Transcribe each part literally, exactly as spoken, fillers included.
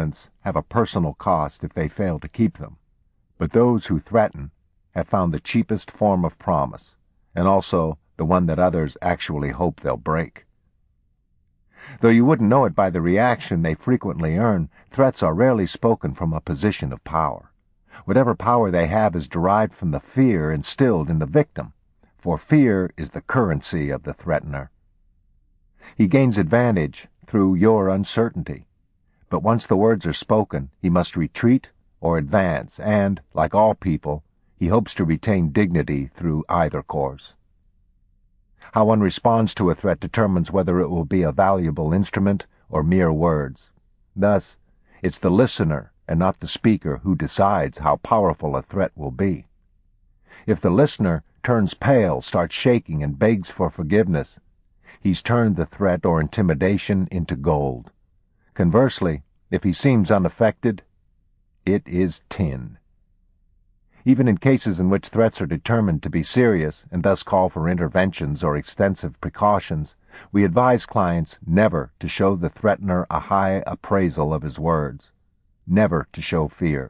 have a personal cost if they fail to keep them, but those who threaten have found the cheapest form of promise, and also the one that others actually hope they'll break. Though you wouldn't know it by the reaction they frequently earn, threats are rarely spoken from a position of power. Whatever power they have is derived from the fear instilled in the victim, for fear is the currency of the threatener. He gains advantage through your uncertainty, but once the words are spoken, he must retreat or advance, and, like all people, he hopes to retain dignity through either course. How one responds to a threat determines whether it will be a valuable instrument or mere words. Thus, it's the listener and not the speaker who decides how powerful a threat will be. If the listener turns pale, starts shaking, and begs for forgiveness, he's turned the threat or intimidation into gold. Conversely, if he seems unaffected, it is tin. Even in cases in which threats are determined to be serious and thus call for interventions or extensive precautions, we advise clients never to show the threatener a high appraisal of his words, never to show fear.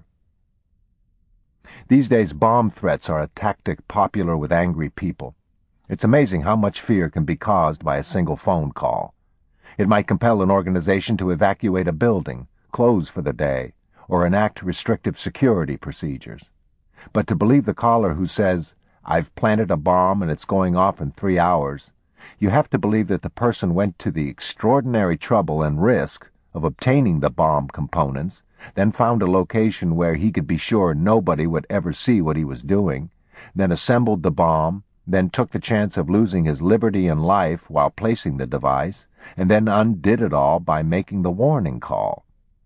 These days, bomb threats are a tactic popular with angry people. It's amazing how much fear can be caused by a single phone call. It might compel an organization to evacuate a building, close for the day, or enact restrictive security procedures. But to believe the caller who says, "I've planted a bomb and it's going off in three hours, you have to believe that the person went to the extraordinary trouble and risk of obtaining the bomb components, then found a location where he could be sure nobody would ever see what he was doing, then assembled the bomb, then took the chance of losing his liberty and life while placing the device, and then undid it all by making the warning call."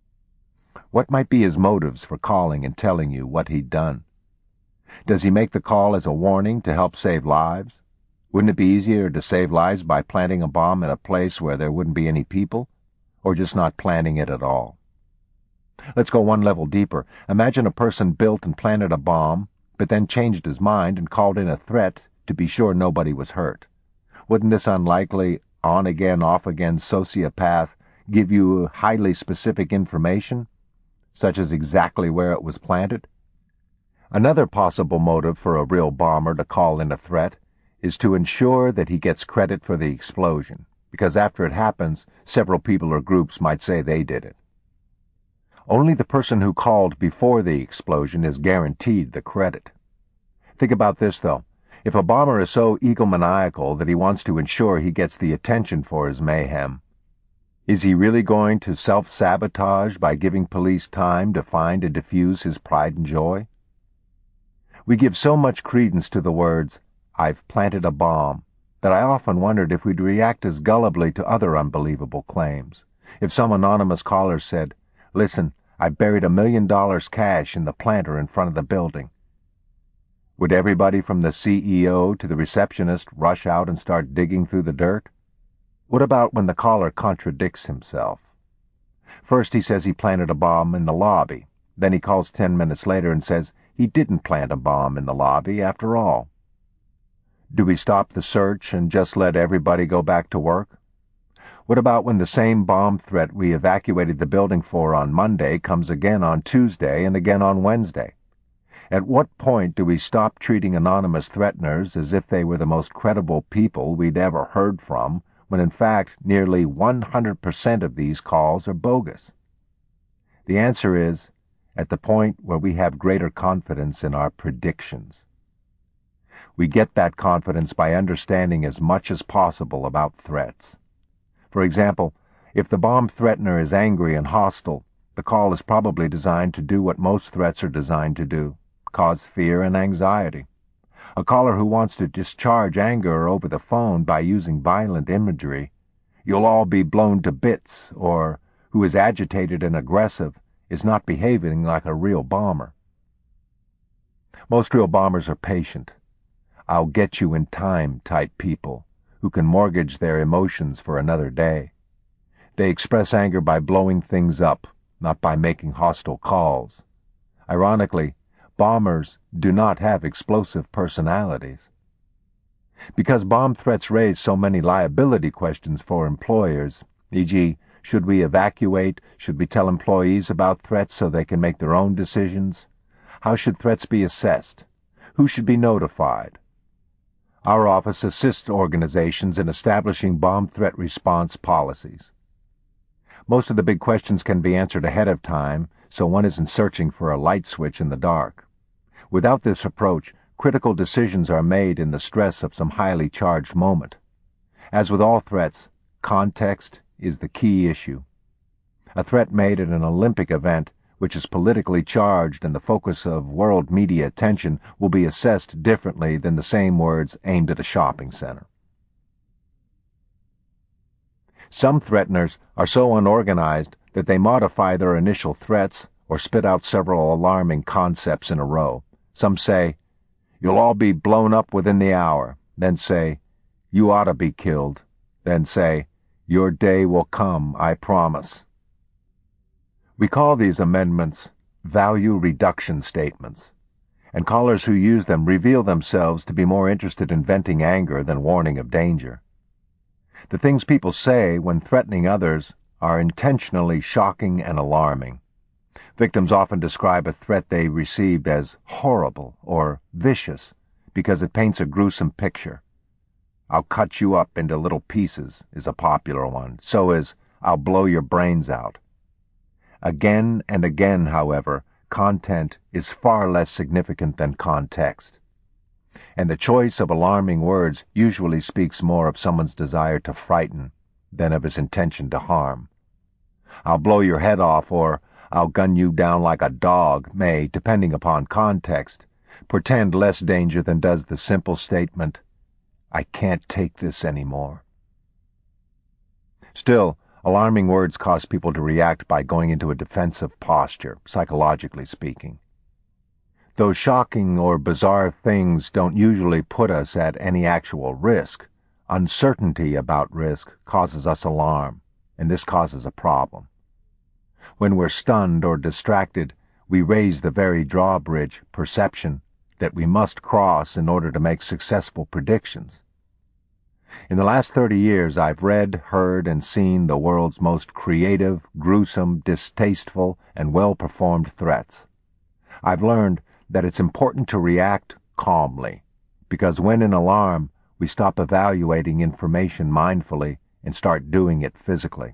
What might be his motives for calling and telling you what he'd done? Does he make the call as a warning to help save lives? Wouldn't it be easier to save lives by planting a bomb in a place where there wouldn't be any people, or just not planting it at all? Let's go one level deeper. Imagine a person built and planted a bomb, but then changed his mind and called in a threat to be sure nobody was hurt. Wouldn't this unlikely, on-again, off-again sociopath give you highly specific information, such as exactly where it was planted? Another possible motive for a real bomber to call in a threat is to ensure that he gets credit for the explosion, because after it happens, several people or groups might say they did it. Only the person who called before the explosion is guaranteed the credit. Think about this, though. If a bomber is so egomaniacal that he wants to ensure he gets the attention for his mayhem, is he really going to self-sabotage by giving police time to find and defuse his pride and joy? We give so much credence to the words, "I've planted a bomb," that I often wondered if we'd react as gullibly to other unbelievable claims. If some anonymous caller said, "Listen, I buried a million dollars cash in the planter in front of the building," would everybody from the C E O to the receptionist rush out and start digging through the dirt? What about when the caller contradicts himself? First he says he planted a bomb in the lobby. Then he calls ten minutes later and says he didn't plant a bomb in the lobby after all. Do we stop the search and just let everybody go back to work? What about when the same bomb threat we evacuated the building for on Monday comes again on Tuesday and again on Wednesday? At what point do we stop treating anonymous threateners as if they were the most credible people we'd ever heard from, when in fact nearly one hundred percent of these calls are bogus? The answer is, at the point where we have greater confidence in our predictions. We get that confidence by understanding as much as possible about threats. For example, if the bomb threatener is angry and hostile, the call is probably designed to do what most threats are designed to do, cause fear and anxiety. A caller who wants to discharge anger over the phone by using violent imagery, "You'll all be blown to bits," or who is agitated and aggressive, is not behaving like a real bomber. Most real bombers are patient, "I'll get you in time" type people who can mortgage their emotions for another day. They express anger by blowing things up, not by making hostile calls. Ironically, bombers do not have explosive personalities. Because bomb threats raise so many liability questions for employers, for example, Should we evacuate? Should we tell employees about threats so they can make their own decisions? How should threats be assessed? Who should be notified? Our office assists organizations in establishing bomb threat response policies. Most of the big questions can be answered ahead of time, so one isn't searching for a light switch in the dark. Without this approach, critical decisions are made in the stress of some highly charged moment. As with all threats, context is the key issue. A threat made at an Olympic event, which is politically charged and the focus of world media attention, will be assessed differently than the same words aimed at a shopping center. Some threateners are so unorganized that they modify their initial threats or spit out several alarming concepts in a row. Some say, "You'll all be blown up within the hour," then say, "You ought to be killed," then say, "Your day will come, I promise." We call these amendments value reduction statements, and callers who use them reveal themselves to be more interested in venting anger than warning of danger. The things people say when threatening others are intentionally shocking and alarming. Victims often describe a threat they received as horrible or vicious because it paints a gruesome picture. "I'll cut you up into little pieces" is a popular one. So is "I'll blow your brains out." Again and again, however, content is far less significant than context. And the choice of alarming words usually speaks more of someone's desire to frighten than of his intention to harm. "I'll blow your head off" or "I'll gun you down like a dog" may, depending upon context, portend less danger than does the simple statement, "I can't take this anymore." Still, alarming words cause people to react by going into a defensive posture, psychologically speaking. Though shocking or bizarre things don't usually put us at any actual risk, uncertainty about risk causes us alarm, and this causes a problem. When we're stunned or distracted, we raise the very drawbridge, perception, that we must cross in order to make successful predictions. In the last thirty years, I've read, heard, and seen the world's most creative, gruesome, distasteful, and well-performed threats. I've learned that it's important to react calmly, because when in alarm, we stop evaluating information mindfully and start doing it physically.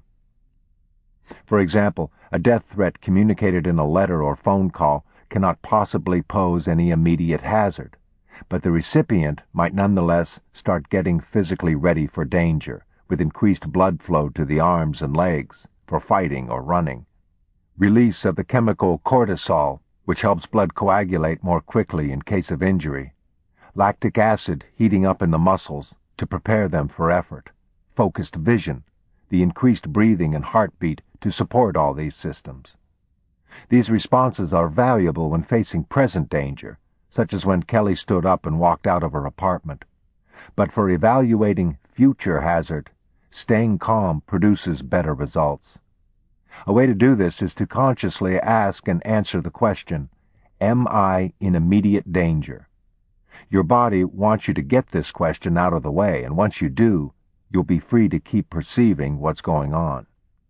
For example, a death threat communicated in a letter or phone call cannot possibly pose any immediate hazard, but the recipient might nonetheless start getting physically ready for danger, with increased blood flow to the arms and legs, for fighting or running. Release of the chemical cortisol, which helps blood coagulate more quickly in case of injury. Lactic acid heating up in the muscles to prepare them for effort. Focused vision, the increased breathing and heartbeat to support all these systems. These responses are valuable when facing present danger, such as when Kelly stood up and walked out of her apartment. But for evaluating future hazard, staying calm produces better results. A way to do this is to consciously ask and answer the question, "Am I in immediate danger?" Your body wants you to get this question out of the way, and once you do, you'll be free to keep perceiving what's going on.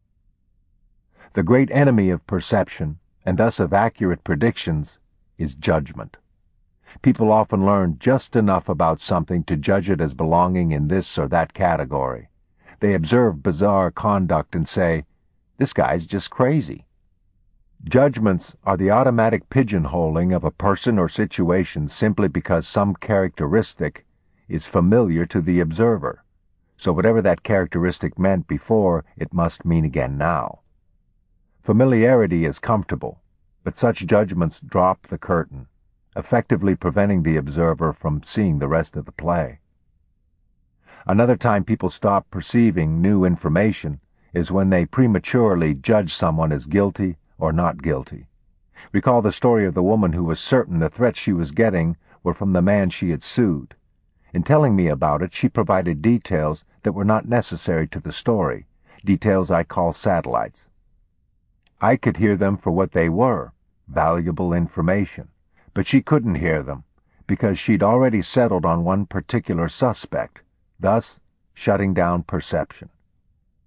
The great enemy of perception, and thus of accurate predictions, is judgment. People often learn just enough about something to judge it as belonging in this or that category. They observe bizarre conduct and say, "This guy's just crazy." Judgments are the automatic pigeonholing of a person or situation simply because some characteristic is familiar to the observer. So whatever that characteristic meant before, it must mean again now. Familiarity is comfortable, but such judgments drop the curtain, effectively preventing the observer from seeing the rest of the play. Another time people stop perceiving new information is when they prematurely judge someone as guilty or not guilty. Recall the story of the woman who was certain the threats she was getting were from the man she had sued. In telling me about it, she provided details that were not necessary to the story, details I call satellites. I could hear them for what they were, valuable information, but she couldn't hear them because she'd already settled on one particular suspect, thus shutting down perception.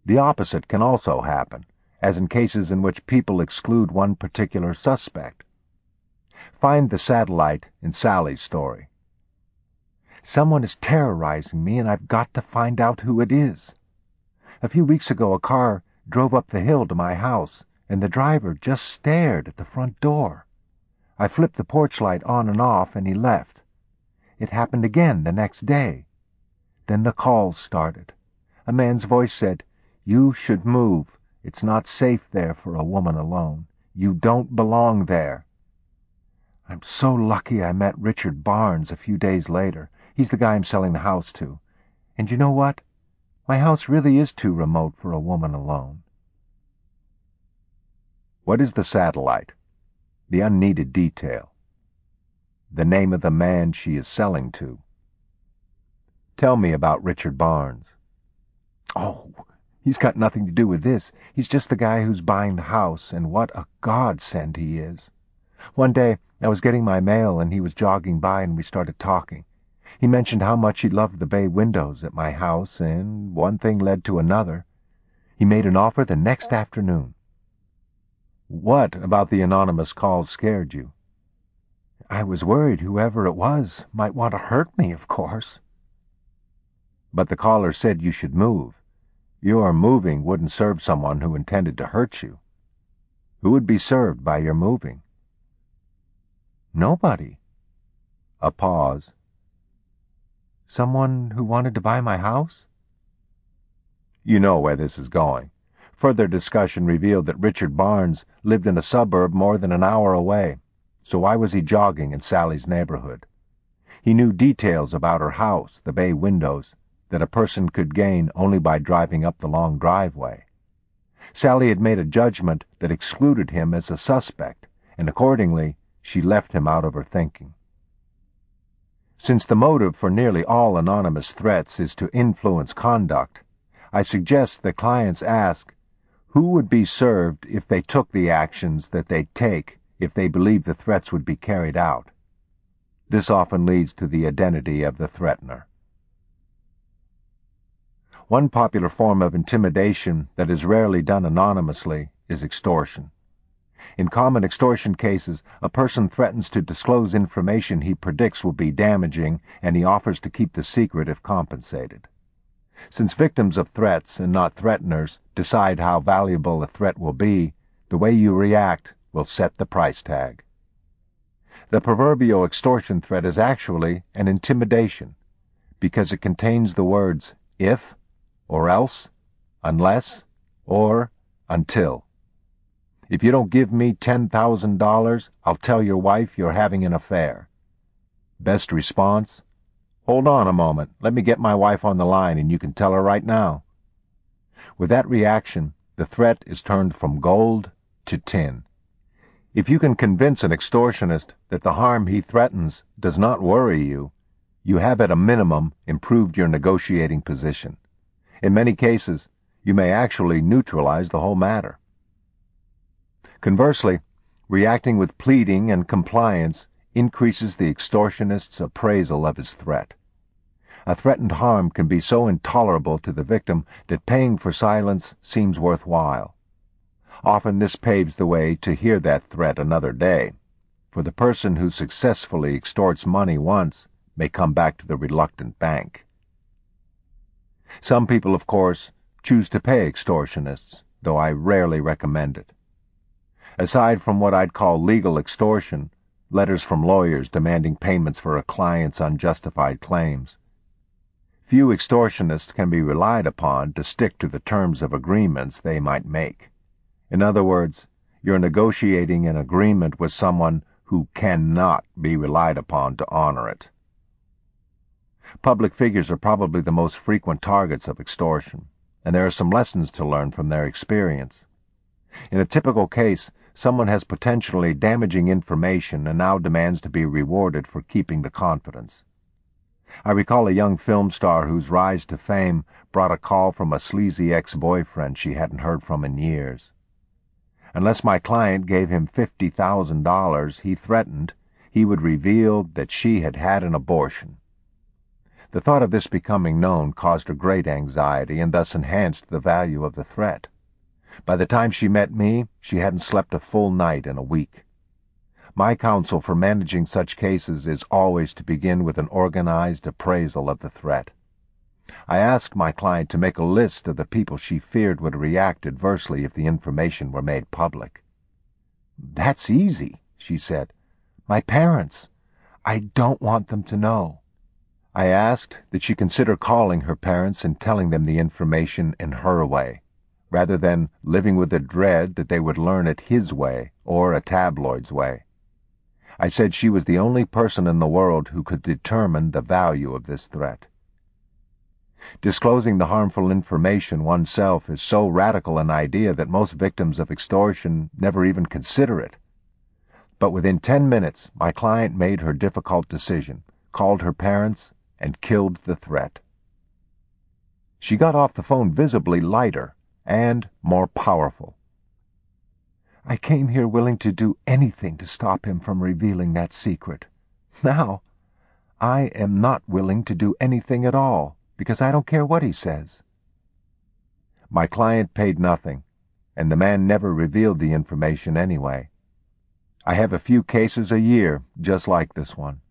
The opposite can also happen, as in cases in which people exclude one particular suspect. Find the satellite in Sally's story. Someone is terrorizing me, and I've got to find out who it is. A few weeks ago, a car drove up the hill to my house, and the driver just stared at the front door. I flipped the porch light on and off, and he left. It happened again the next day. Then the calls started. A man's voice said, "You should move. It's not safe there for a woman alone. You don't belong there." I'm so lucky I met Richard Barnes a few days later. He's the guy I'm selling the house to. And you know what? My house really is too remote for a woman alone. What is the satellite? The unneeded detail. The name of the man she is selling to. Tell me about Richard Barnes. Oh, he's got nothing to do with this. He's just the guy who's buying the house, and what a godsend he is. One day, I was getting my mail, and he was jogging by, and we started talking. He mentioned how much he loved the bay windows at my house, and one thing led to another. He made an offer the next afternoon. What about the anonymous calls scared you? I was worried whoever it was might want to hurt me, of course. But the caller said you should move. Your moving wouldn't serve someone who intended to hurt you. Who would be served by your moving? Nobody. A pause. Someone who wanted to buy my house? You know where this is going. Further discussion revealed that Richard Barnes lived in a suburb more than an hour away, so why was he jogging in Sally's neighborhood? He knew details about her house, the bay windows, that a person could gain only by driving up the long driveway. Sally had made a judgment that excluded him as a suspect, and accordingly she left him out of her thinking. Since the motive for nearly all anonymous threats is to influence conduct, I suggest that clients ask, who would be served if they took the actions that they take if they believe the threats would be carried out? This often leads to the identity of the threatener. One popular form of intimidation that is rarely done anonymously is extortion. In common extortion cases, a person threatens to disclose information he predicts will be damaging, and he offers to keep the secret if compensated. Since victims of threats, and not threateners, decide how valuable a threat will be, the way you react will set the price tag. The proverbial extortion threat is actually an intimidation, because it contains the words if, or else, unless, or until. If you don't give me ten thousand dollars, I'll tell your wife you're having an affair. Best response? Hold on a moment. Let me get my wife on the line and you can tell her right now. With that reaction, the threat is turned from gold to tin. If you can convince an extortionist that the harm he threatens does not worry you, you have at a minimum improved your negotiating position. In many cases, you may actually neutralize the whole matter. Conversely, reacting with pleading and compliance increases the extortionist's appraisal of his threat. A threatened harm can be so intolerable to the victim that paying for silence seems worthwhile. Often this paves the way to hear that threat another day, for the person who successfully extorts money once may come back to the reluctant bank. Some people, of course, choose to pay extortionists, though I rarely recommend it. Aside from what I'd call legal extortion, letters from lawyers demanding payments for a client's unjustified claims, few extortionists can be relied upon to stick to the terms of agreements they might make. In other words, you're negotiating an agreement with someone who cannot be relied upon to honor it. Public figures are probably the most frequent targets of extortion, and there are some lessons to learn from their experience. In a typical case, someone has potentially damaging information and now demands to be rewarded for keeping the confidence. I recall a young film star whose rise to fame brought a call from a sleazy ex-boyfriend she hadn't heard from in years. Unless my client gave him fifty thousand dollars, he threatened, he would reveal that she had had an abortion. The thought of this becoming known caused her great anxiety and thus enhanced the value of the threat. By the time she met me, she hadn't slept a full night in a week. My counsel for managing such cases is always to begin with an organized appraisal of the threat. I asked my client to make a list of the people she feared would react adversely if the information were made public. "That's easy," she said. "My parents. I don't want them to know." I asked that she consider calling her parents and telling them the information in her way, rather than living with the dread that they would learn it his way or a tabloid's way. I said she was the only person in the world who could determine the value of this threat. Disclosing the harmful information oneself is so radical an idea that most victims of extortion never even consider it. But within ten minutes, my client made her difficult decision, called her parents, and killed the threat. She got off the phone visibly lighter and more powerful. "I came here willing to do anything to stop him from revealing that secret. Now, I am not willing to do anything at all, because I don't care what he says." My client paid nothing, and the man never revealed the information anyway. I have a few cases a year just like this one.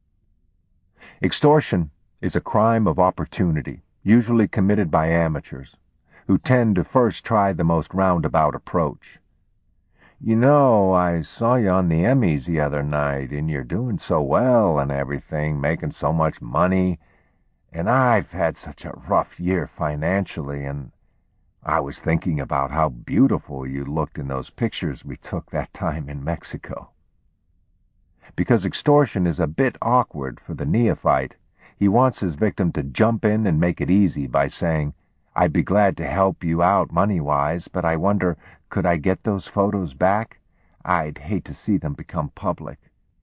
Extortion is a crime of opportunity, usually committed by amateurs, who tend to first try the most roundabout approach. "You know, I saw you on the Emmys the other night, and you're doing so well and everything, making so much money, and I've had such a rough year financially, and I was thinking about how beautiful you looked in those pictures we took that time in Mexico." Because extortion is a bit awkward for the neophyte, he wants his victim to jump in and make it easy by saying, "I'd be glad to help you out money-wise, but I wonder, could I get those photos back? I'd hate to see them become public."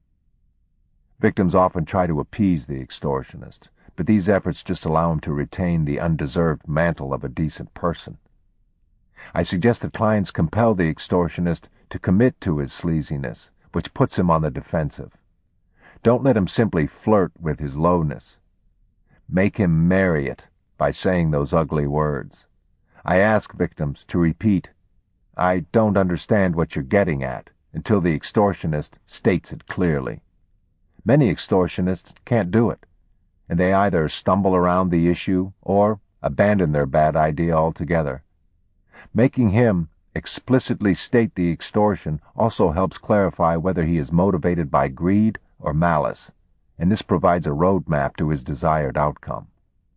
Victims often try to appease the extortionist, but these efforts just allow him to retain the undeserved mantle of a decent person. I suggest that clients compel the extortionist to commit to his sleaziness, which puts him on the defensive. Don't let him simply flirt with his lowness. Make him marry it by saying those ugly words. I ask victims to repeat, "I don't understand what you're getting at," until the extortionist states it clearly. Many extortionists can't do it, and they either stumble around the issue or abandon their bad idea altogether. Making him explicitly state the extortion also helps clarify whether he is motivated by greed or malice, and this provides a roadmap to his desired outcome.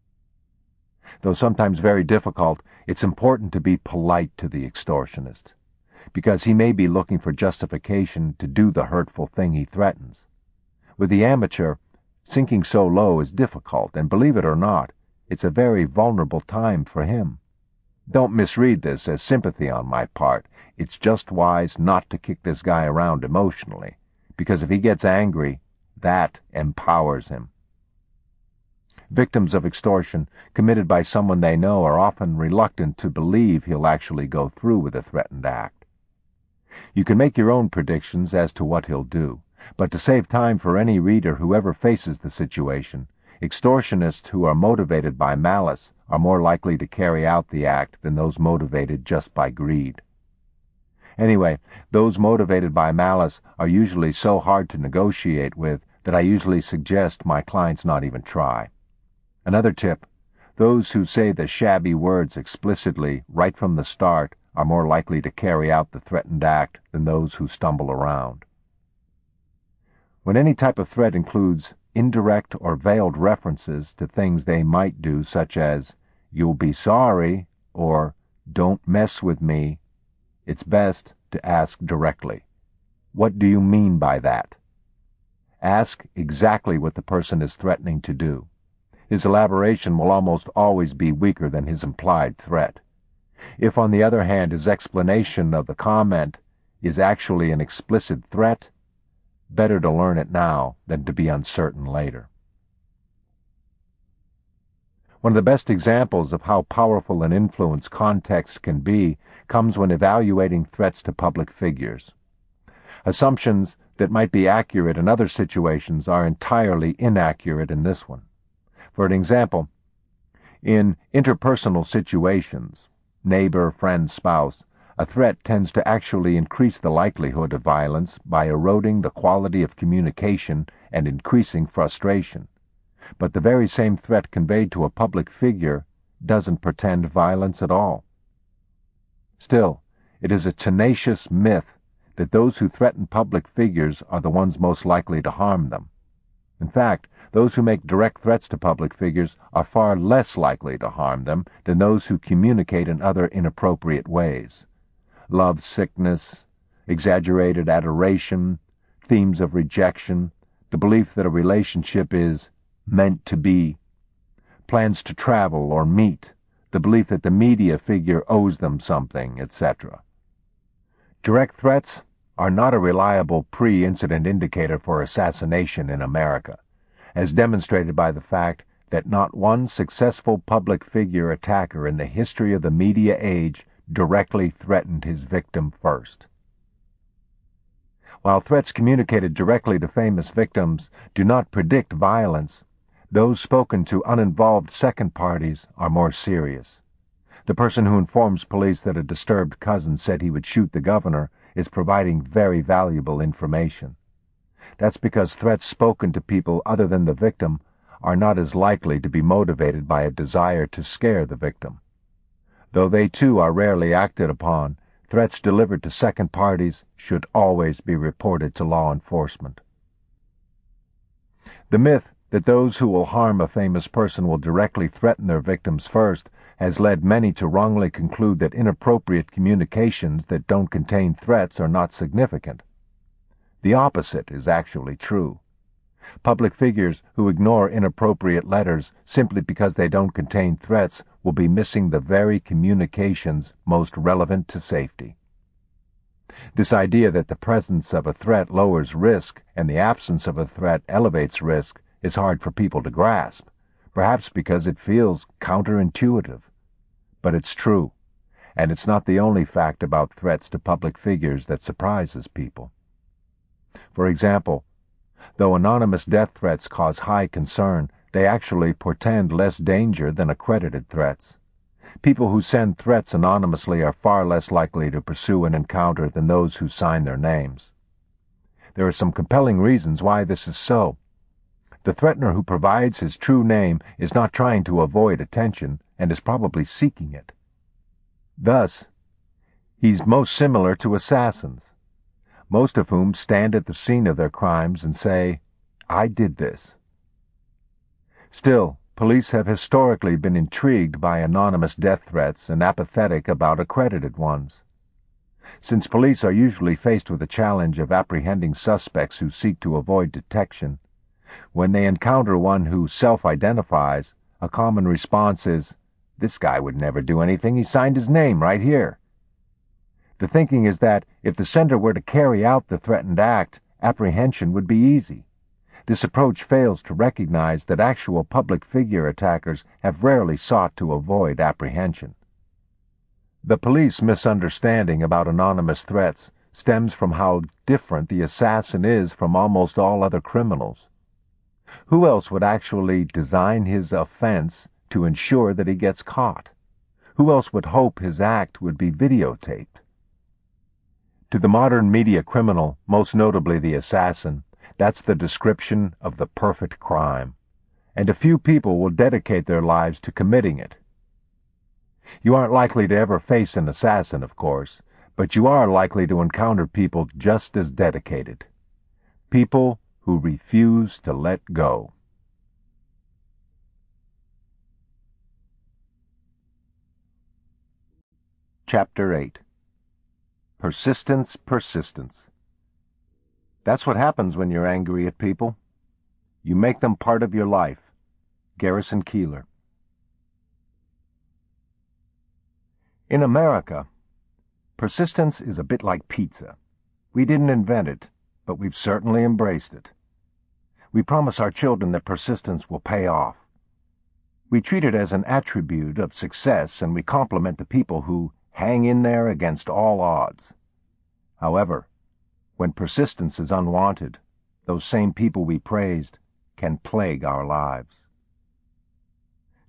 Though sometimes very difficult, it's important to be polite to the extortionist, because he may be looking for justification to do the hurtful thing he threatens. With the amateur, sinking so low is difficult, and believe it or not, it's a very vulnerable time for him. Don't misread this as sympathy on my part. It's just wise not to kick this guy around emotionally, because if he gets angry, that empowers him. Victims of extortion committed by someone they know are often reluctant to believe he'll actually go through with a threatened act. You can make your own predictions as to what he'll do, but to save time for any reader who ever faces the situation, extortionists who are motivated by malice are more likely to carry out the act than those motivated just by greed. Anyway, those motivated by malice are usually so hard to negotiate with that I usually suggest my clients not even try. Another tip, those who say the shabby words explicitly right from the start are more likely to carry out the threatened act than those who stumble around. When any type of threat includes indirect or veiled references to things they might do, such as, "You'll be sorry," or "Don't mess with me," it's best to ask directly, "What do you mean by that?" Ask exactly what the person is threatening to do. His elaboration will almost always be weaker than his implied threat. If, on the other hand, his explanation of the comment is actually an explicit threat, better to learn it now than to be uncertain later. One of the best examples of how powerful an influence context can be comes when evaluating threats to public figures. Assumptions that might be accurate in other situations are entirely inaccurate in this one. For an example, in interpersonal situations, neighbor, friend, spouse, a threat tends to actually increase the likelihood of violence by eroding the quality of communication and increasing frustration. But the very same threat conveyed to a public figure doesn't portend violence at all. Still, it is a tenacious myth that those who threaten public figures are the ones most likely to harm them. In fact, those who make direct threats to public figures are far less likely to harm them than those who communicate in other inappropriate ways. Love sickness, exaggerated adoration, themes of rejection, the belief that a relationship is meant to be, plans to travel or meet, the belief that the media figure owes them something, et cetera. Direct threats are not a reliable pre-incident indicator for assassination in America, as demonstrated by the fact that not one successful public figure attacker in the history of the media age directly threatened his victim first. While threats communicated directly to famous victims do not predict violence, those spoken to uninvolved second parties are more serious. The person who informs police that a disturbed cousin said he would shoot the governor is providing very valuable information. That's because threats spoken to people other than the victim are not as likely to be motivated by a desire to scare the victim. Though they too are rarely acted upon, threats delivered to second parties should always be reported to law enforcement. The myth that those who will harm a famous person will directly threaten their victims first has led many to wrongly conclude that inappropriate communications that don't contain threats are not significant. The opposite is actually true. Public figures who ignore inappropriate letters simply because they don't contain threats will be missing the very communications most relevant to safety. This idea that the presence of a threat lowers risk and the absence of a threat elevates risk is hard for people to grasp, perhaps because it feels counterintuitive. But it's true, and it's not the only fact about threats to public figures that surprises people. For example, though anonymous death threats cause high concern, they actually portend less danger than accredited threats. People who send threats anonymously are far less likely to pursue an encounter than those who sign their names. There are some compelling reasons why this is so. The threatener who provides his true name is not trying to avoid attention and is probably seeking it. Thus, he's most similar to assassins, most of whom stand at the scene of their crimes and say, "I did this." Still, police have historically been intrigued by anonymous death threats and apathetic about accredited ones. Since police are usually faced with the challenge of apprehending suspects who seek to avoid detection, when they encounter one who self-identifies, a common response is, "This guy would never do anything, he signed his name right here." The thinking is that if the sender were to carry out the threatened act, apprehension would be easy. This approach fails to recognize that actual public figure attackers have rarely sought to avoid apprehension. The police misunderstanding about anonymous threats stems from how different the assassin is from almost all other criminals. Who else would actually design his offense to ensure that he gets caught? Who else would hope his act would be videotaped? To the modern media criminal, most notably the assassin, that's the description of the perfect crime, and a few people will dedicate their lives to committing it. You aren't likely to ever face an assassin, of course, but you are likely to encounter people just as dedicated. People who refuse to let go. Chapter eight. Persistence, persistence. That's what happens when you're angry at people. You make them part of your life. Garrison Keillor. In America, persistence is a bit like pizza. We didn't invent it, but we've certainly embraced it. We promise our children that persistence will pay off. We treat it as an attribute of success, and we compliment the people who hang in there against all odds. However, when persistence is unwanted, those same people we praised can plague our lives.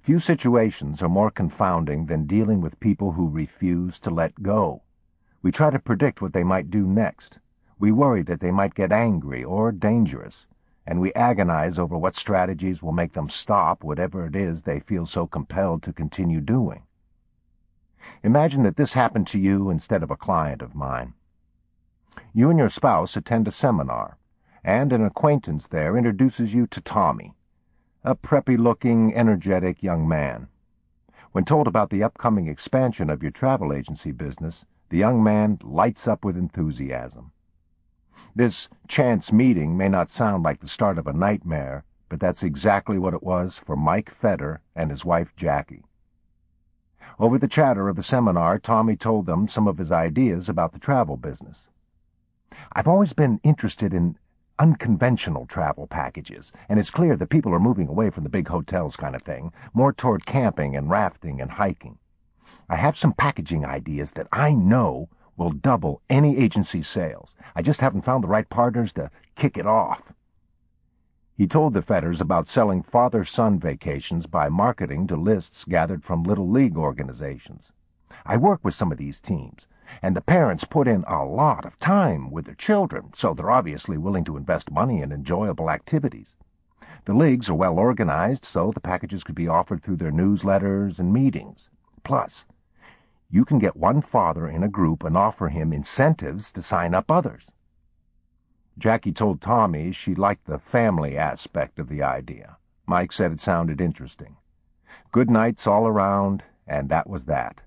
Few situations are more confounding than dealing with people who refuse to let go. We try to predict what they might do next. We worry that they might get angry or dangerous, and we agonize over what strategies will make them stop whatever it is they feel so compelled to continue doing. Imagine that this happened to you instead of a client of mine. You and your spouse attend a seminar, and an acquaintance there introduces you to Tommy, a preppy-looking, energetic young man. When told about the upcoming expansion of your travel agency business, the young man lights up with enthusiasm. This chance meeting may not sound like the start of a nightmare, but that's exactly what it was for Mike Fetter and his wife Jackie. Over the chatter of the seminar, Tommy told them some of his ideas about the travel business. I've always been interested in unconventional travel packages, and it's clear that people are moving away from the big hotels kind of thing, more toward camping and rafting and hiking. I have some packaging ideas that I know will double any agency's sales. I just haven't found the right partners to kick it off. He told the Fetters about selling father-son vacations by marketing to lists gathered from Little League organizations. I work with some of these teams, and the parents put in a lot of time with their children, so they're obviously willing to invest money in enjoyable activities. The leagues are well organized, so the packages could be offered through their newsletters and meetings. Plus, you can get one father in a group and offer him incentives to sign up others. Jackie told Tommy she liked the family aspect of the idea. Mike said it sounded interesting. Good nights all around, and that was that.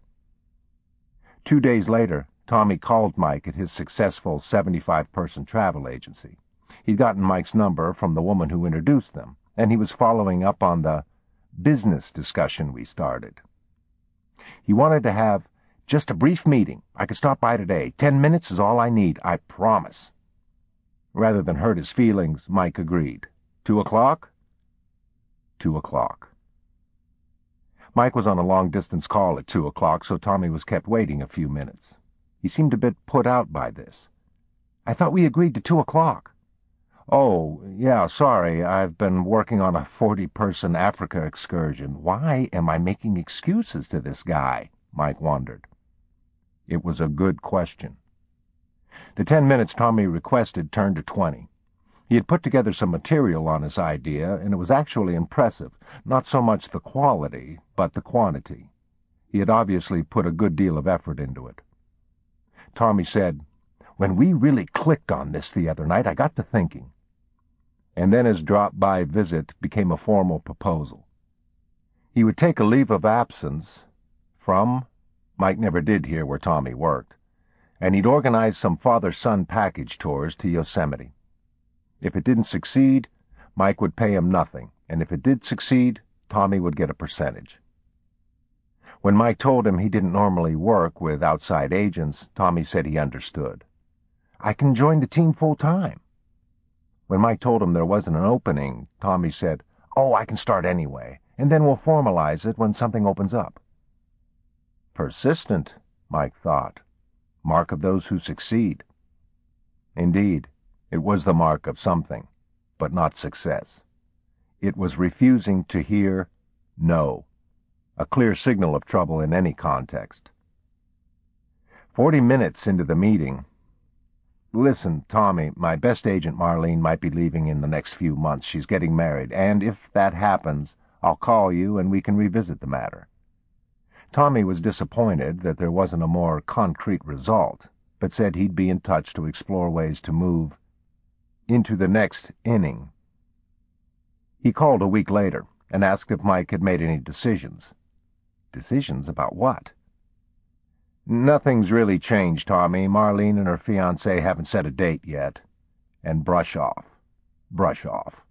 Two days later, Tommy called Mike at his successful seventy-five person travel agency. He'd gotten Mike's number from the woman who introduced them, and he was following up on the business discussion we started. He wanted to have just a brief meeting. I could stop by today. Ten minutes is all I need, I promise. Rather than hurt his feelings, Mike agreed. Two o'clock? Two o'clock. Mike was on a long-distance call at two o'clock, so Tommy was kept waiting a few minutes. He seemed a bit put out by this. I thought we agreed to two o'clock. Oh, yeah, sorry. I've been working on a forty person Africa excursion. Why am I making excuses to this guy? Mike wondered. It was a good question. The ten minutes Tommy requested turned to twenty. He had put together some material on his idea, and it was actually impressive, not so much the quality, but the quantity. He had obviously put a good deal of effort into it. Tommy said, When we really clicked on this the other night, I got to thinking. And then his drop-by visit became a formal proposal. He would take a leave of absence from, Mike never did hear where Tommy worked, and he'd organize some father-son package tours to Yosemite. If it didn't succeed, Mike would pay him nothing, and if it did succeed, Tommy would get a percentage. When Mike told him he didn't normally work with outside agents, Tommy said he understood. I can join the team full-time. When Mike told him there wasn't an opening, Tommy said, Oh, I can start anyway, and then we'll formalize it when something opens up. Persistent, Mike thought. Mark of those who succeed. Indeed, it was the mark of something, but not success. It was refusing to hear no, a clear signal of trouble in any context. Forty minutes into the meeting, Listen, Tommy, my best agent Marlene might be leaving in the next few months. She's getting married, and if that happens, I'll call you and we can revisit the matter. Tommy was disappointed that there wasn't a more concrete result, but said he'd be in touch to explore ways to move into the next inning. He called a week later and asked if Mike had made any decisions. Decisions about what? Nothing's really changed, Tommy. Marlene and her fiancé haven't set a date yet. And brush off. Brush off.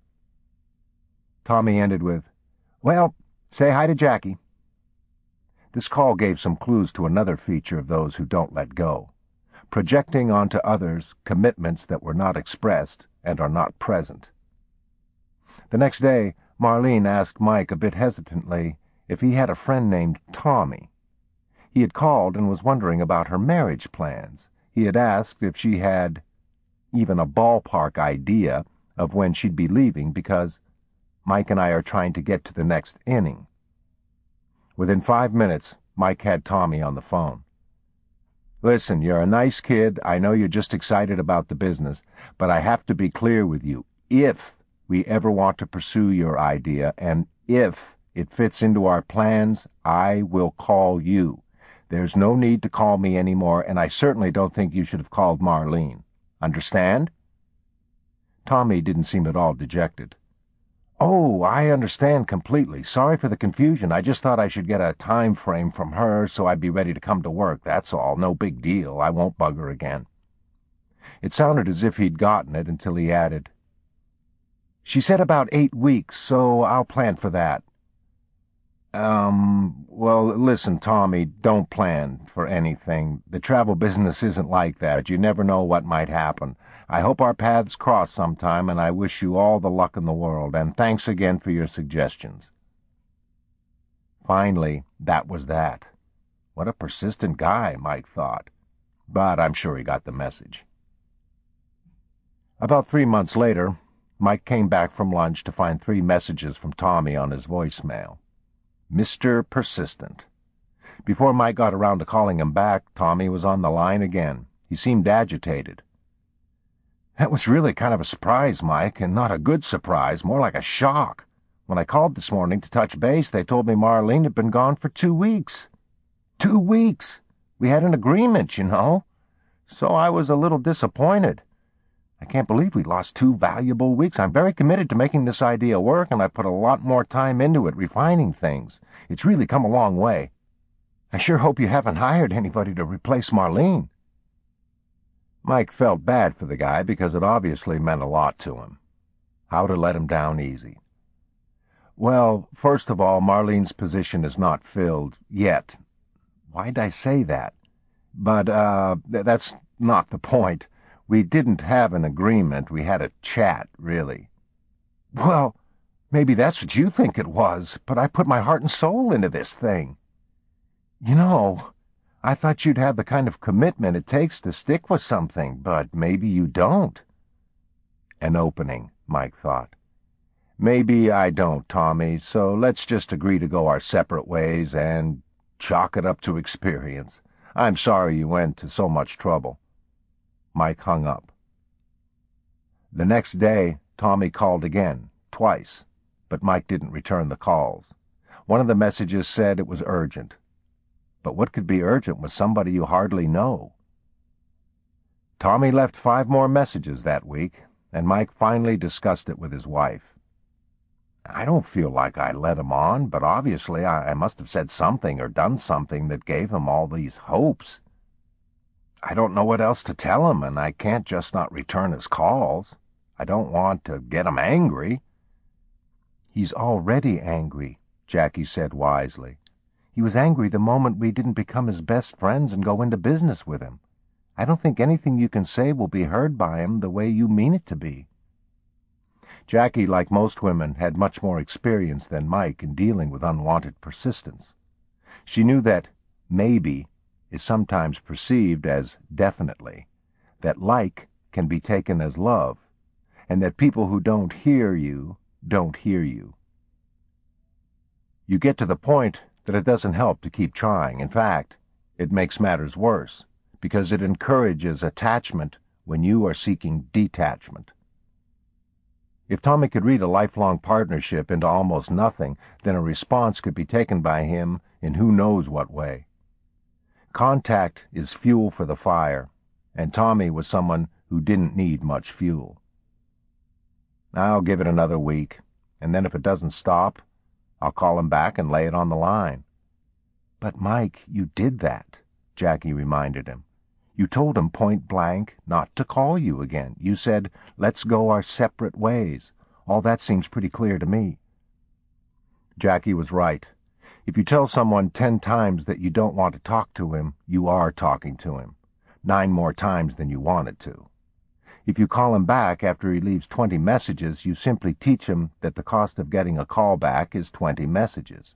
Tommy ended with, Well, say hi to Jackie. This call gave some clues to another feature of those who don't let go, projecting onto others commitments that were not expressed and are not present. The next day, Marlene asked Mike a bit hesitantly if he had a friend named Tommy. He had called and was wondering about her marriage plans. He had asked if she had even a ballpark idea of when she'd be leaving because Mike and I are trying to get to the next inning. Within five minutes, Mike had Tommy on the phone. "Listen, you're a nice kid. I know you're just excited about the business, but I have to be clear with you. If we ever want to pursue your idea, and if it fits into our plans, I will call you. There's no need to call me anymore, and I certainly don't think you should have called Marlene. Understand?" Tommy didn't seem at all dejected. "Oh, I understand completely. Sorry for the confusion. I just thought I should get a time frame from her so I'd be ready to come to work. That's all. No big deal. I won't bug her again." It sounded as if he'd gotten it until he added, "She said about eight weeks, so I'll plan for that." Um, well, listen, Tommy, don't plan for anything. The travel business isn't like that. You never know what might happen. I hope our paths cross sometime, and I wish you all the luck in the world, and thanks again for your suggestions. Finally, that was that. What a persistent guy, Mike thought. But I'm sure he got the message. About three months later, Mike came back from lunch to find three messages from Tommy on his voicemail. Mister Persistent. Before Mike got around to calling him back, Tommy was on the line again. He seemed agitated. "That was really kind of a surprise, Mike, and not a good surprise, more like a shock. When I called this morning to touch base, they told me Marlene had been gone for two weeks. Two weeks! We had an agreement, you know. So I was a little disappointed. I can't believe we lost two valuable weeks. I'm very committed to making this idea work, and I put a lot more time into it, refining things. It's really come a long way. I sure hope you haven't hired anybody to replace Marlene." Mike felt bad for the guy because it obviously meant a lot to him. How to let him down easy. "Well, first of all, Marlene's position is not filled yet. Why'd I say that? But, uh, th- that's not the point. We didn't have an agreement. We had a chat, really." "Well, maybe that's what you think it was, but I put my heart and soul into this thing. You know, I thought you'd have the kind of commitment it takes to stick with something, but maybe you don't." An opening, Mike thought. "Maybe I don't, Tommy, so let's just agree to go our separate ways and chalk it up to experience. I'm sorry you went to so much trouble." Mike hung up. The next day, Tommy called again, twice, but Mike didn't return the calls. One of the messages said it was urgent. But what could be urgent with somebody you hardly know? Tommy left five more messages that week, and Mike finally discussed it with his wife. "I don't feel like I led him on, but obviously I, I must have said something or done something that gave him all these hopes. I don't know what else to tell him, and I can't just not return his calls. I don't want to get him angry." "He's already angry," Jackie said wisely. "He was angry the moment we didn't become his best friends and go into business with him. I don't think anything you can say will be heard by him the way you mean it to be." Jackie, like most women, had much more experience than Mike in dealing with unwanted persistence. She knew that maybe is sometimes perceived as definitely, that like can be taken as love, and that people who don't hear you don't hear you. You get to the point that it doesn't help to keep trying. In fact, it makes matters worse, because it encourages attachment when you are seeking detachment. If Tommy could read a lifelong partnership into almost nothing, then a response could be taken by him in who knows what way. Contact is fuel for the fire, and Tommy was someone who didn't need much fuel. "I'll give it another week, and then if it doesn't stop, I'll call him back and lay it on the line." "But, Mike, you did that," Jackie reminded him. "You told him point blank not to call you again. You said, 'Let's go our separate ways.' All that seems pretty clear to me." Jackie was right. If you tell someone ten times that you don't want to talk to him, you are talking to him. Nine more times than you wanted to. If you call him back after he leaves twenty messages, you simply teach him that the cost of getting a call back is twenty messages.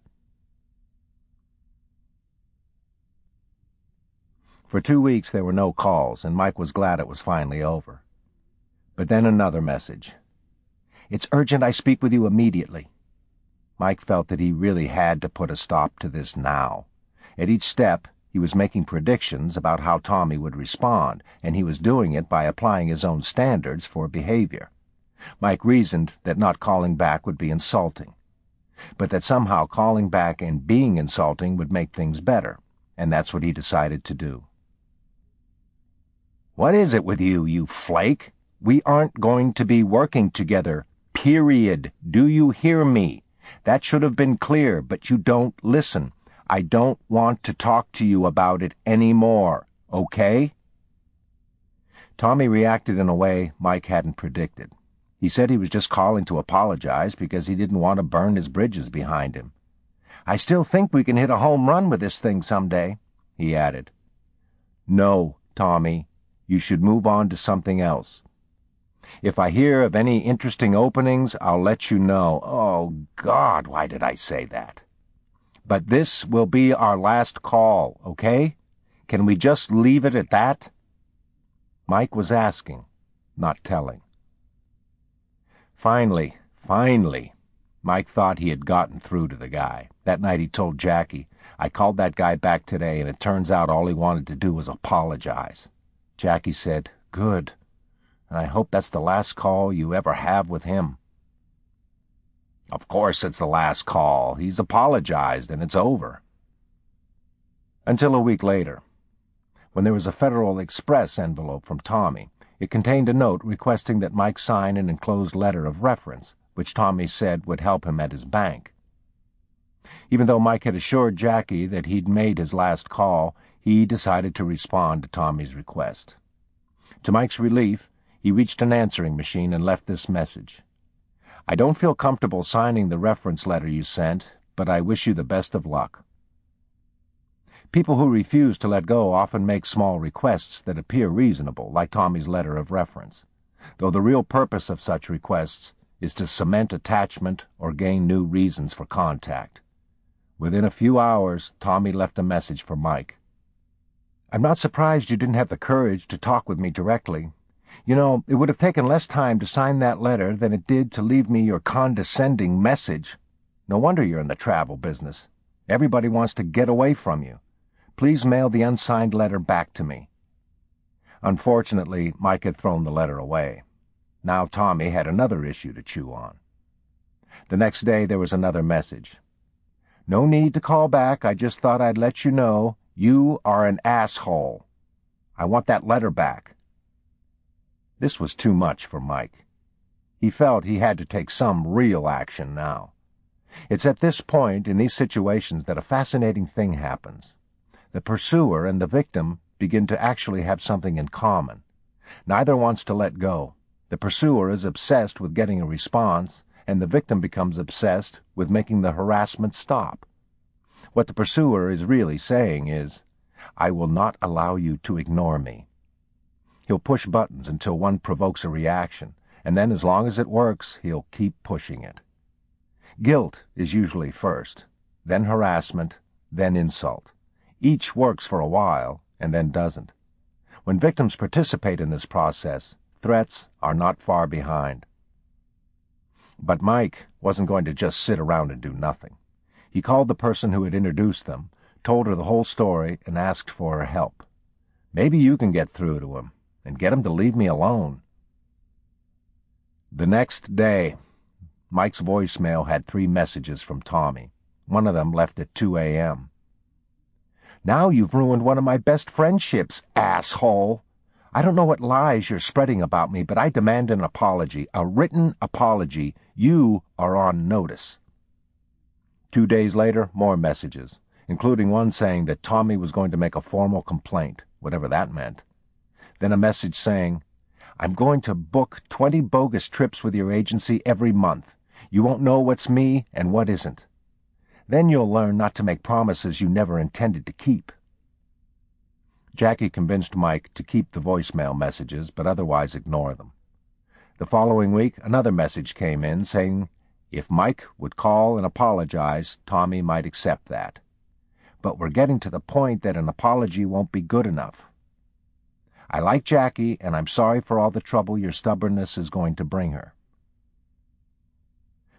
For two weeks there were no calls, and Mike was glad it was finally over. But then another message. "It's urgent I speak with you immediately." Mike felt that he really had to put a stop to this now. At each step, he was making predictions about how Tommy would respond, and he was doing it by applying his own standards for behavior. Mike reasoned that not calling back would be insulting, but that somehow calling back and being insulting would make things better, and that's what he decided to do. "What is it with you, you flake? We aren't going to be working together, period. Do you hear me? That should have been clear, but you don't listen. I don't want to talk to you about it anymore, okay?" Tommy reacted in a way Mike hadn't predicted. He said he was just calling to apologize because he didn't want to burn his bridges behind him. "I still think we can hit a home run with this thing someday," he added. "No, Tommy. You should move on to something else. If I hear of any interesting openings, I'll let you know." Oh, God, why did I say that? "But this will be our last call, okay? Can we just leave it at that?" Mike was asking, not telling. Finally, finally, Mike thought he had gotten through to the guy. That night he told Jackie, "I called that guy back today, and it turns out all he wanted to do was apologize." Jackie said, "Good. And I hope that's the last call you ever have with him." "Of course it's the last call. He's apologized, and it's over." Until a week later, when there was a Federal Express envelope from Tommy. It contained a note requesting that Mike sign an enclosed letter of reference, which Tommy said would help him at his bank. Even though Mike had assured Jackie that he'd made his last call, he decided to respond to Tommy's request. To Mike's relief, he reached an answering machine and left this message. "I don't feel comfortable signing the reference letter you sent, but I wish you the best of luck." People who refuse to let go often make small requests that appear reasonable, like Tommy's letter of reference, though the real purpose of such requests is to cement attachment or gain new reasons for contact. Within a few hours, Tommy left a message for Mike. "I'm not surprised you didn't have the courage to talk with me directly. You know, it would have taken less time to sign that letter than it did to leave me your condescending message. No wonder you're in the travel business. Everybody wants to get away from you. Please mail the unsigned letter back to me." Unfortunately, Mike had thrown the letter away. Now Tommy had another issue to chew on. The next day there was another message. "No need to call back. I just thought I'd let you know you are an asshole. I want that letter back." This was too much for Mike. He felt he had to take some real action now. It's at this point in these situations that a fascinating thing happens. The pursuer and the victim begin to actually have something in common. Neither wants to let go. The pursuer is obsessed with getting a response, and the victim becomes obsessed with making the harassment stop. What the pursuer is really saying is, "I will not allow you to ignore me." He'll push buttons until one provokes a reaction, and then as long as it works, he'll keep pushing it. Guilt is usually first, then harassment, then insult. Each works for a while, and then doesn't. When victims participate in this process, threats are not far behind. But Mike wasn't going to just sit around and do nothing. He called the person who had introduced them, told her the whole story, and asked for her help. "Maybe you can get through to him, and get him to leave me alone." The next day, Mike's voicemail had three messages from Tommy. One of them left at two a m "Now you've ruined one of my best friendships, asshole. I don't know what lies you're spreading about me, but I demand an apology, a written apology. You are on notice." Two days later, more messages, including one saying that Tommy was going to make a formal complaint, whatever that meant. Then a message saying, "I'm going to book twenty bogus trips with your agency every month. You won't know what's me and what isn't. Then you'll learn not to make promises you never intended to keep." Jackie convinced Mike to keep the voicemail messages, but otherwise ignore them. The following week, another message came in saying if Mike would call and apologize, Tommy might accept that. But we're getting to the point that an apology won't be good enough. I like Jackie, and I'm sorry for all the trouble your stubbornness is going to bring her.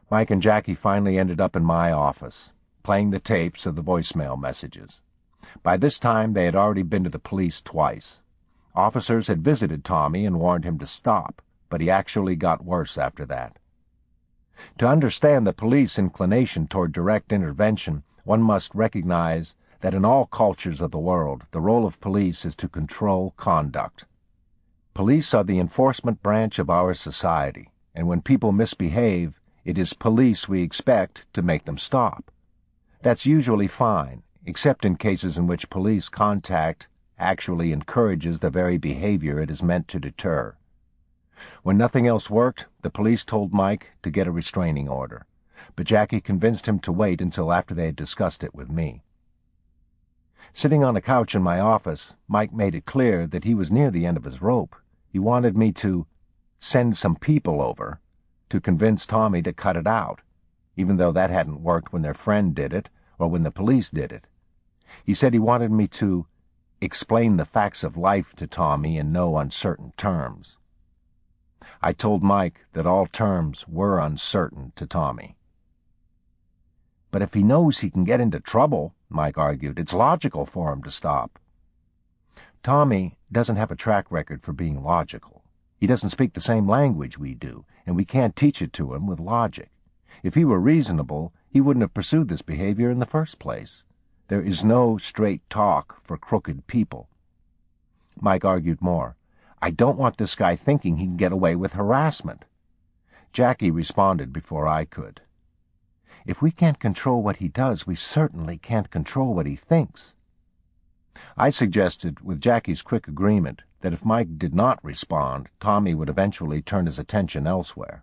Mike and Jackie finally ended up in my office, playing the tapes of the voicemail messages. By this time, they had already been to the police twice. Officers had visited Tommy and warned him to stop, but he actually got worse after that. To understand the police inclination toward direct intervention, one must recognize that in all cultures of the world, the role of police is to control conduct. Police are the enforcement branch of our society, and when people misbehave, it is police we expect to make them stop. That's usually fine, except in cases in which police contact actually encourages the very behavior it is meant to deter. When nothing else worked, the police told Mike to get a restraining order, but Jackie convinced him to wait until after they had discussed it with me. Sitting on a couch in my office, Mike made it clear that he was near the end of his rope. He wanted me to send some people over to convince Tommy to cut it out, even though that hadn't worked when their friend did it or when the police did it. He said he wanted me to explain the facts of life to Tommy in no uncertain terms. I told Mike that all terms were uncertain to Tommy. But if he knows he can get into trouble, Mike argued, it's logical for him to stop. Tommy doesn't have a track record for being logical. He doesn't speak the same language we do, and we can't teach it to him with logic. If he were reasonable, he wouldn't have pursued this behavior in the first place. There is no straight talk for crooked people. Mike argued more. I don't want this guy thinking he can get away with harassment. Jackie responded before I could. If we can't control what he does, we certainly can't control what he thinks. I suggested, with Jackie's quick agreement, that if Mike did not respond, Tommy would eventually turn his attention elsewhere.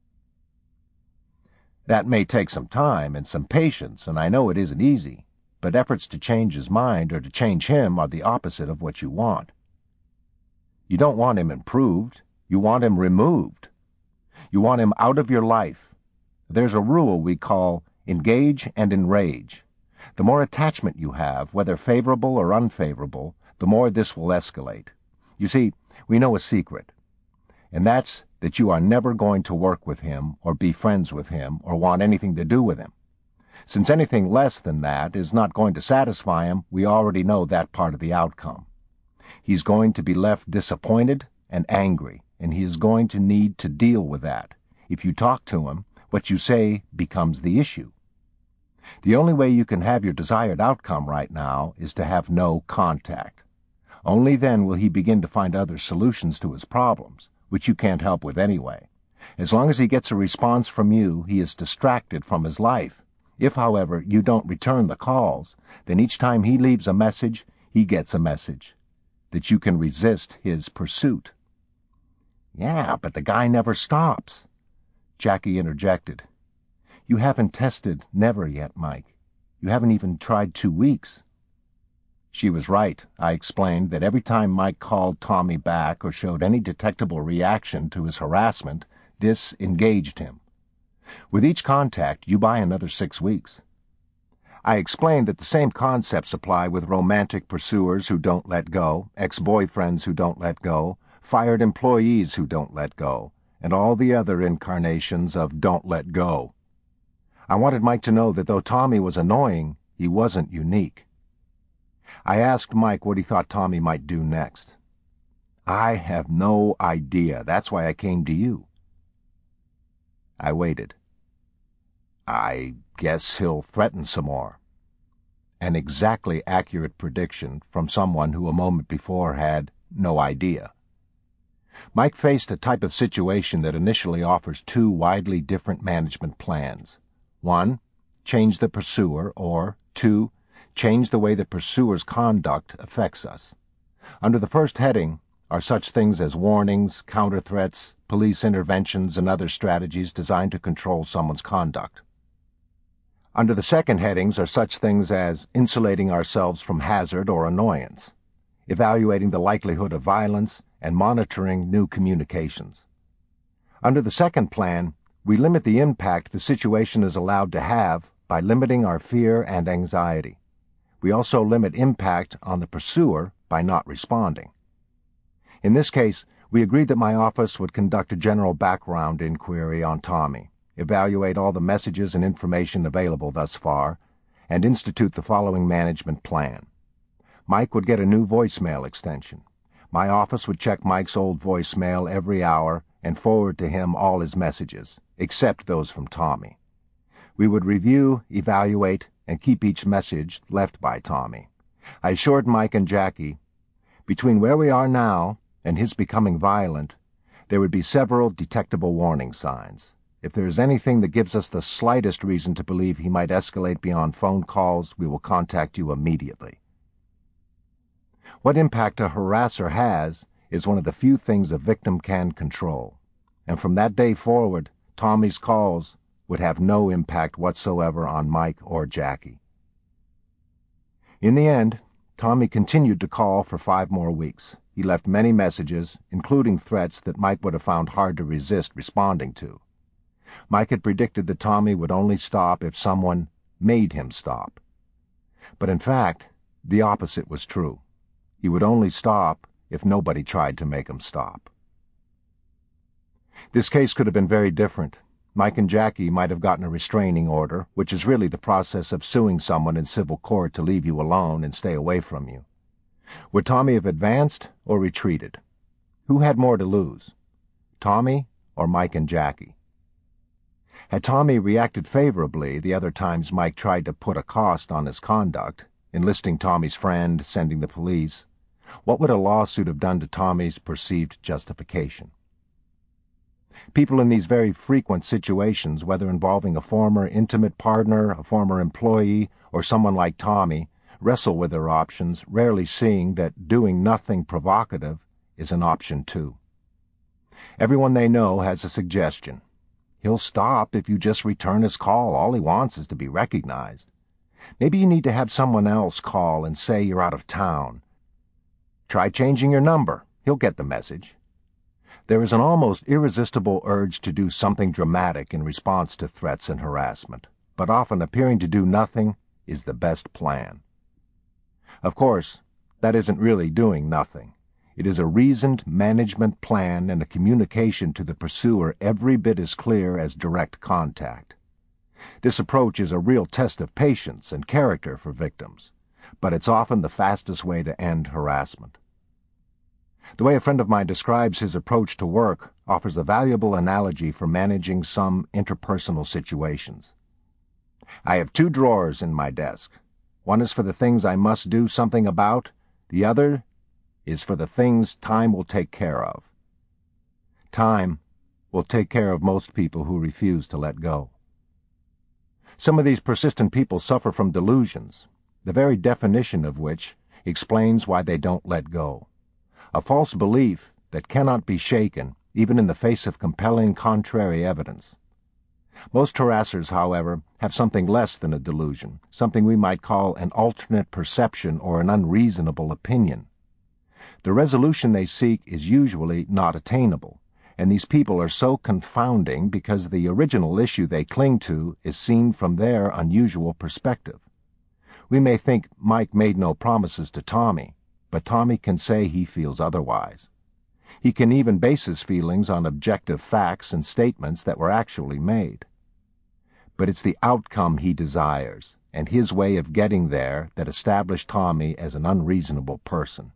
That may take some time and some patience, and I know it isn't easy, but efforts to change his mind or to change him are the opposite of what you want. You don't want him improved. You want him removed. You want him out of your life. There's a rule we call engage and enrage. The more attachment you have, whether favorable or unfavorable, the more this will escalate. You see, we know a secret, and that's that you are never going to work with him or be friends with him or want anything to do with him. Since anything less than that is not going to satisfy him, we already know that part of the outcome. He's going to be left disappointed and angry, and he is going to need to deal with that. If you talk to him, what you say becomes the issue. The only way you can have your desired outcome right now is to have no contact. Only then will he begin to find other solutions to his problems, which you can't help with anyway. As long as he gets a response from you, he is distracted from his life. If, however, you don't return the calls, then each time he leaves a message, he gets a message that you can resist his pursuit. Yeah, but the guy never stops. Jackie interjected. You haven't tested never yet, Mike. You haven't even tried two weeks. She was right. I explained that every time Mike called Tommy back or showed any detectable reaction to his harassment, this engaged him. With each contact, you buy another six weeks. I explained that the same concepts apply with romantic pursuers who don't let go, ex-boyfriends who don't let go, fired employees who don't let go, and all the other incarnations of don't let go. I wanted Mike to know that though Tommy was annoying, he wasn't unique. I asked Mike what he thought Tommy might do next. I have no idea. That's why I came to you. I waited. I guess he'll threaten some more. An exactly accurate prediction from someone who a moment before had no idea. Mike faced a type of situation that initially offers two widely different management plans. One, change the pursuer, or two, change the way the pursuer's conduct affects us. Under the first heading are such things as warnings, counter-threats, police interventions, and other strategies designed to control someone's conduct. Under the second headings are such things as insulating ourselves from hazard or annoyance, evaluating the likelihood of violence, and monitoring new communications. Under the second plan, we limit the impact the situation is allowed to have by limiting our fear and anxiety. We also limit impact on the pursuer by not responding. In this case, we agreed that my office would conduct a general background inquiry on Tommy. evaluate all the messages and information available thus far, and institute the following management plan. Mike would get a new voicemail extension. My office would check Mike's old voicemail every hour and forward to him all his messages, except those from Tommy. We would review, evaluate, and keep each message left by Tommy. I assured Mike and Jackie, between where we are now and his becoming violent, there would be several detectable warning signs. If there is anything that gives us the slightest reason to believe he might escalate beyond phone calls, we will contact you immediately. What impact a harasser has is one of the few things a victim can control, and from that day forward, Tommy's calls would have no impact whatsoever on Mike or Jackie. In the end, Tommy continued to call for five more weeks. He left many messages, including threats that Mike would have found hard to resist responding to. Mike had predicted that Tommy would only stop if someone made him stop. But in fact, the opposite was true. He would only stop if nobody tried to make him stop. This case could have been very different. Mike and Jackie might have gotten a restraining order, which is really the process of suing someone in civil court to leave you alone and stay away from you. Would Tommy have advanced or retreated? Who had more to lose, Tommy or Mike and Jackie? Had Tommy reacted favorably the other times Mike tried to put a cost on his conduct, enlisting Tommy's friend, sending the police, what would a lawsuit have done to Tommy's perceived justification? People in these very frequent situations, whether involving a former intimate partner, a former employee, or someone like Tommy, wrestle with their options, rarely seeing that doing nothing provocative is an option too. Everyone they know has a suggestion. He'll stop if you just return his call. All he wants is to be recognized. Maybe you need to have someone else call and say you're out of town. Try changing your number. He'll get the message. There is an almost irresistible urge to do something dramatic in response to threats and harassment, but often appearing to do nothing is the best plan. Of course, that isn't really doing nothing. It is a reasoned management plan and a communication to the pursuer every bit as clear as direct contact. This approach is a real test of patience and character for victims, but it's often the fastest way to end harassment. The way a friend of mine describes his approach to work offers a valuable analogy for managing some interpersonal situations. I have two drawers in my desk. One is for the things I must do something about. The other is for the things time will take care of. Time will take care of most people who refuse to let go. Some of these persistent people suffer from delusions, the very definition of which explains why they don't let go. A false belief that cannot be shaken, even in the face of compelling contrary evidence. Most harassers, however, have something less than a delusion, something we might call an alternate perception or an unreasonable opinion. The resolution they seek is usually not attainable, and these people are so confounding because the original issue they cling to is seen from their unusual perspective. We may think Mike made no promises to Tommy, but Tommy can say he feels otherwise. He can even base his feelings on objective facts and statements that were actually made. But it's the outcome he desires, and his way of getting there that established Tommy as an unreasonable person.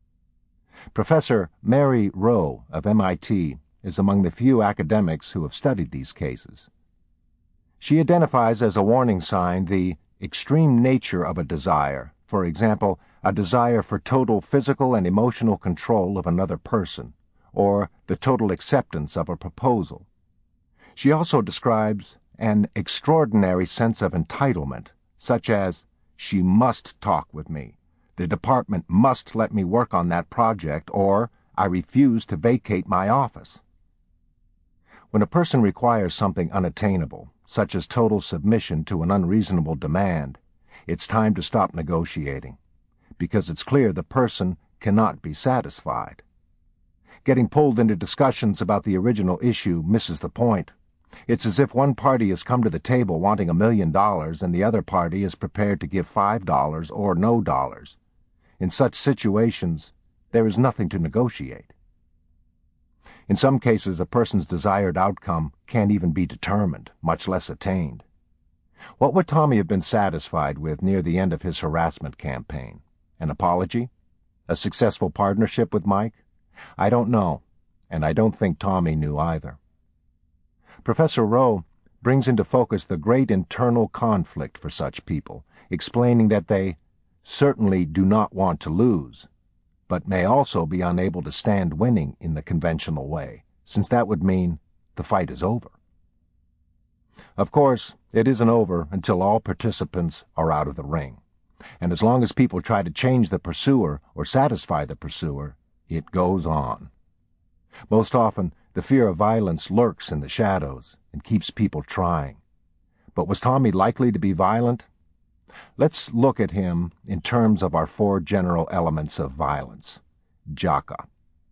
Professor Mary Rowe of M I T is among the few academics who have studied these cases. She identifies as a warning sign the extreme nature of a desire, for example, a desire for total physical and emotional control of another person, or the total acceptance of a proposal. She also describes an extraordinary sense of entitlement, such as, "She must talk with me. The department must let me work on that project, or I refuse to vacate my office." When a person requires something unattainable, such as total submission to an unreasonable demand, it's time to stop negotiating, because it's clear the person cannot be satisfied. Getting pulled into discussions about the original issue misses the point. It's as if one party has come to the table wanting a million dollars and the other party is prepared to give five dollars or no dollars. In such situations, there is nothing to negotiate. In some cases, a person's desired outcome can't even be determined, much less attained. What would Tommy have been satisfied with near the end of his harassment campaign? An apology? A successful partnership with Mike? I don't know, and I don't think Tommy knew either. Professor Rowe brings into focus the great internal conflict for such people, explaining that they certainly do not want to lose, but may also be unable to stand winning in the conventional way, since that would mean the fight is over. Of course, it isn't over until all participants are out of the ring, and as long as people try to change the pursuer or satisfy the pursuer, it goes on. Most often, the fear of violence lurks in the shadows and keeps people trying. But was Tommy likely to be violent? Let's look at him in terms of our four general elements of violence. Jaka.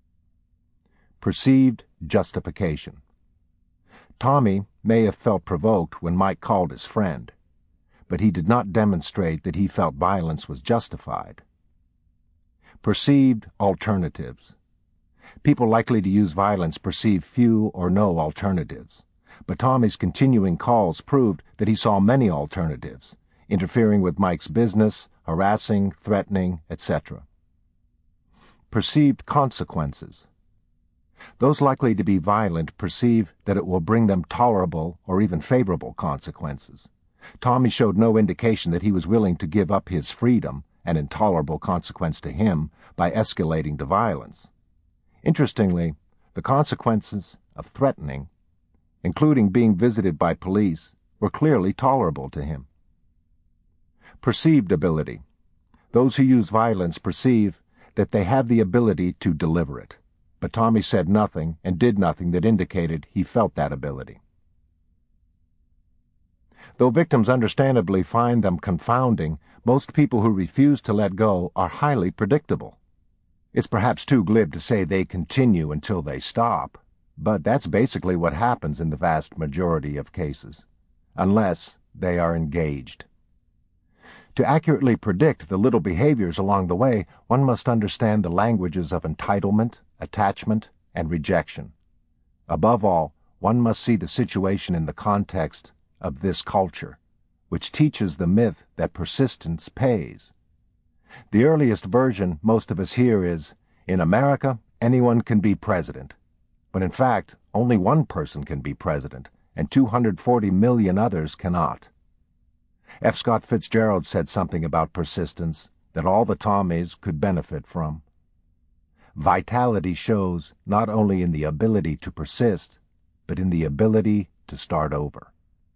Perceived justification. Tommy may have felt provoked when Mike called his friend, but he did not demonstrate that he felt violence was justified. Perceived alternatives. People likely to use violence perceive few or no alternatives, but Tommy's continuing calls proved that he saw many alternatives, interfering with Mike's business, harassing, threatening, et cetera. Perceived consequences. Those likely to be violent perceive that it will bring them tolerable or even favorable consequences. Tommy showed no indication that he was willing to give up his freedom, an intolerable consequence to him, by escalating to violence. Interestingly, the consequences of threatening, including being visited by police, were clearly tolerable to him. Perceived ability. Those who use violence perceive that they have the ability to deliver it, but Tommy said nothing and did nothing that indicated he felt that ability. Though victims understandably find them confounding, most people who refuse to let go are highly predictable. It's perhaps too glib to say they continue until they stop, but that's basically what happens in the vast majority of cases, unless they are engaged. To accurately predict the little behaviors along the way, one must understand the languages of entitlement, attachment, and rejection. Above all, one must see the situation in the context of this culture, which teaches the myth that persistence pays. The earliest version most of us hear is, in America, anyone can be president, but in fact, only one person can be president, and two hundred forty million others cannot. F. Scott Fitzgerald said something about persistence that all the Tommies could benefit from. Vitality shows not only in the ability to persist, but in the ability to start over.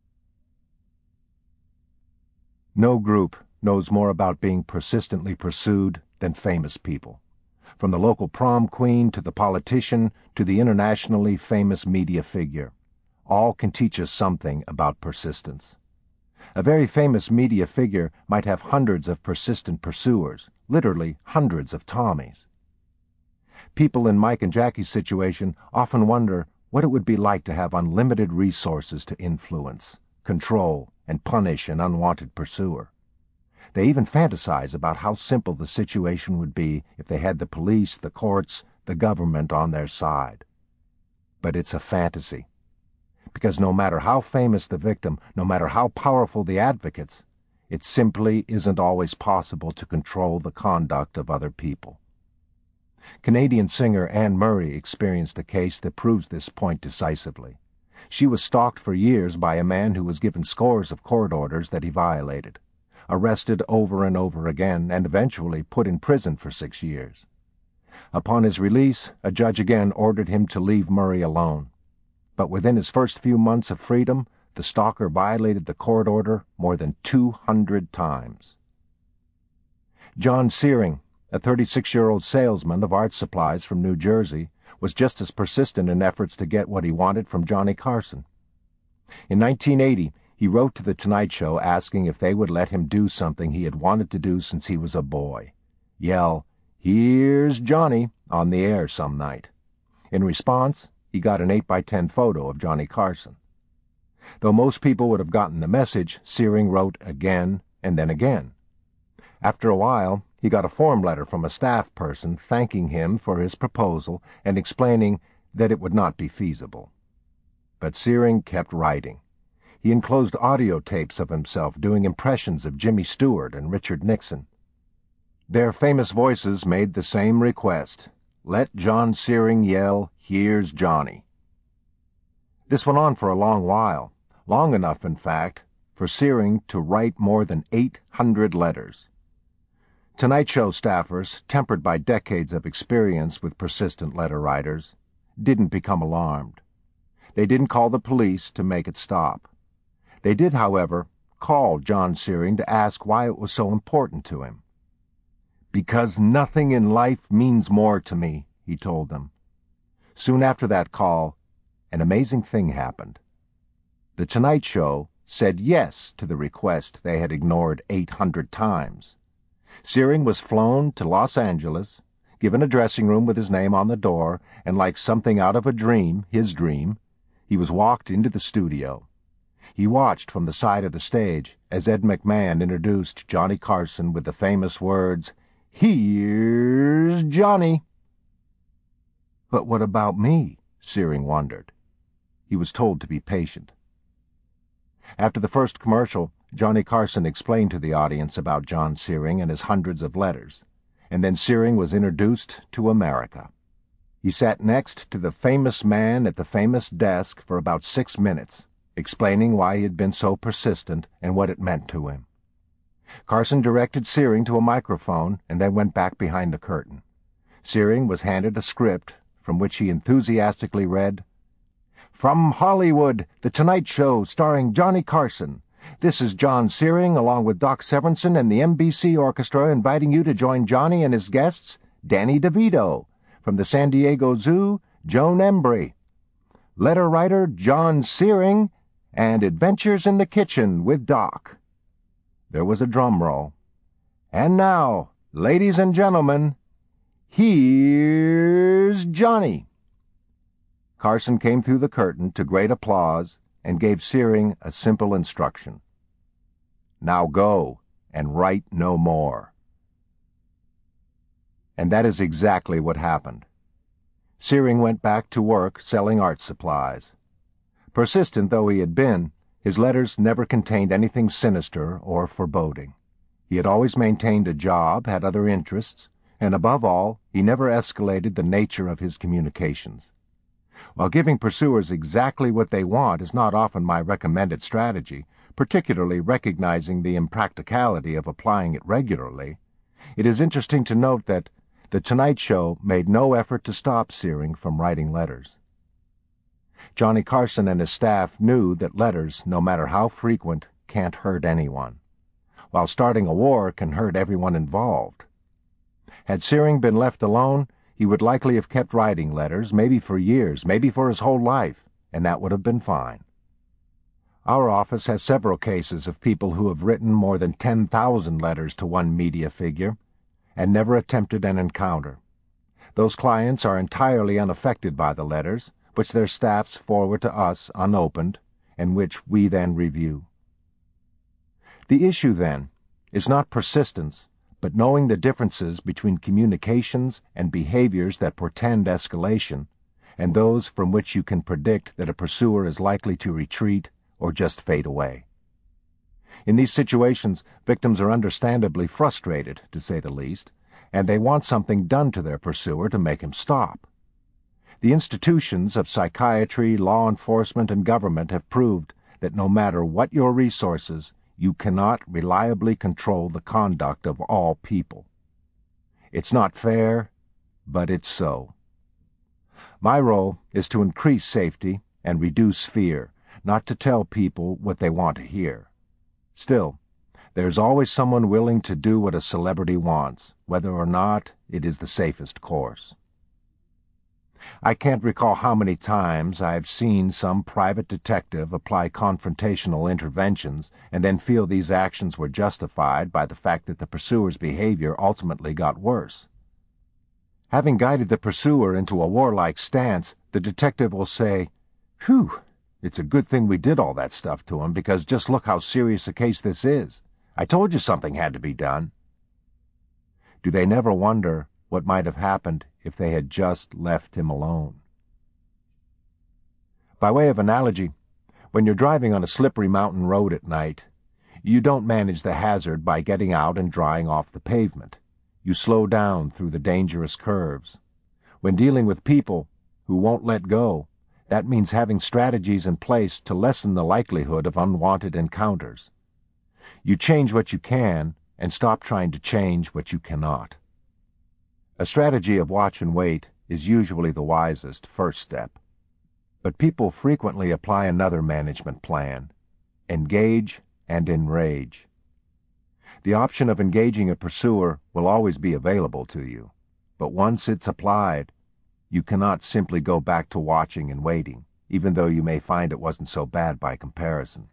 No group knows more about being persistently pursued than famous people, from the local prom queen to the politician to the internationally famous media figure. All can teach us something about persistence. A very famous media figure might have hundreds of persistent pursuers, literally hundreds of Tommies. People in Mike and Jackie's situation often wonder what it would be like to have unlimited resources to influence, control, and punish an unwanted pursuer. They even fantasize about how simple the situation would be if they had the police, the courts, the government on their side. But it's a fantasy, because no matter how famous the victim, no matter how powerful the advocates, it simply isn't always possible to control the conduct of other people. Canadian singer Anne Murray experienced a case that proves this point decisively. She was stalked for years by a man who was given scores of court orders that he violated, arrested over and over again, and eventually put in prison for six years. Upon his release, a judge again ordered him to leave Murray alone. But within his first few months of freedom, the stalker violated the court order more than two hundred times. John Searing, a thirty-six-year-old salesman of art supplies from New Jersey, was just as persistent in efforts to get what he wanted from Johnny Carson. In nineteen eighty, he wrote to The Tonight Show asking if they would let him do something he had wanted to do since he was a boy: yell, "Here's Johnny," on the air some night. In response, he got an eight by ten photo of Johnny Carson. Though most people would have gotten the message, Searing wrote again and then again. After a while, he got a form letter from a staff person thanking him for his proposal and explaining that it would not be feasible. But Searing kept writing. He enclosed audio tapes of himself doing impressions of Jimmy Stewart and Richard Nixon. Their famous voices made the same request: let John Searing yell, "Here's Johnny." This went on for a long while, long enough, in fact, for Searing to write more than eight hundred letters. Tonight Show staffers, tempered by decades of experience with persistent letter writers, didn't become alarmed. They didn't call the police to make it stop. They did, however, call John Searing to ask why it was so important to him. "Because nothing in life means more to me," he told them. Soon after that call, an amazing thing happened. The Tonight Show said yes to the request they had ignored eight hundred times. Searing was flown to Los Angeles, given a dressing room with his name on the door, and like something out of a dream, his dream, he was walked into the studio. He watched from the side of the stage as Ed McMahon introduced Johnny Carson with the famous words, "Here's Johnny." But what about me? Searing wondered. He was told to be patient. After the first commercial, Johnny Carson explained to the audience about John Searing and his hundreds of letters, and then Searing was introduced to America. He sat next to the famous man at the famous desk for about six minutes, explaining why he had been so persistent and what it meant to him. Carson directed Searing to a microphone and then went back behind the curtain. Searing was handed a script from which he enthusiastically read, "From Hollywood, The Tonight Show starring Johnny Carson. This is John Searing along with Doc Severinsen and the N B C Orchestra inviting you to join Johnny and his guests, Danny DeVito. From the San Diego Zoo, Joan Embry. Letter writer John Searing, and Adventures in the Kitchen with Doc." There was a drum roll. "And now, ladies and gentlemen, here's Johnny." Carson came through the curtain to great applause and gave Searing a simple instruction. "Now go and write no more." And that is exactly what happened. Searing went back to work selling art supplies. Persistent though he had been, his letters never contained anything sinister or foreboding. He had always maintained a job, had other interests, and above all, he never escalated the nature of his communications. While giving pursuers exactly what they want is not often my recommended strategy, particularly recognizing the impracticality of applying it regularly, it is interesting to note that The Tonight Show made no effort to stop Searing from writing letters. Johnny Carson and his staff knew that letters, no matter how frequent, can't hurt anyone, while starting a war can hurt everyone involved. Had Searing been left alone, he would likely have kept writing letters, maybe for years, maybe for his whole life, and that would have been fine. Our office has several cases of people who have written more than ten thousand letters to one media figure and never attempted an encounter. Those clients are entirely unaffected by the letters, which their staffs forward to us unopened, and which we then review. The issue, then, is not persistence, but knowing the differences between communications and behaviors that portend escalation, and those from which you can predict that a pursuer is likely to retreat or just fade away. In these situations, victims are understandably frustrated, to say the least, and they want something done to their pursuer to make him stop. The institutions of psychiatry, law enforcement, and government have proved that no matter what your resources, you cannot reliably control the conduct of all people. It's not fair, but it's so. My role is to increase safety and reduce fear, not to tell people what they want to hear. Still, there's always someone willing to do what a celebrity wants, whether or not it is the safest course. I can't recall how many times I've seen some private detective apply confrontational interventions and then feel these actions were justified by the fact that the pursuer's behavior ultimately got worse. Having guided the pursuer into a warlike stance, the detective will say, "Phew, it's a good thing we did all that stuff to him, because just look how serious a case this is. I told you something had to be done." Do they never wonder what might have happened if they had just left him alone? By way of analogy, when you're driving on a slippery mountain road at night, you don't manage the hazard by getting out and drying off the pavement. You slow down through the dangerous curves. When dealing with people who won't let go, that means having strategies in place to lessen the likelihood of unwanted encounters. You change what you can and stop trying to change what you cannot. A strategy of watch and wait is usually the wisest first step. But people frequently apply another management plan: engage and enrage. The option of engaging a pursuer will always be available to you, but once it's applied, you cannot simply go back to watching and waiting, even though you may find it wasn't so bad by comparison.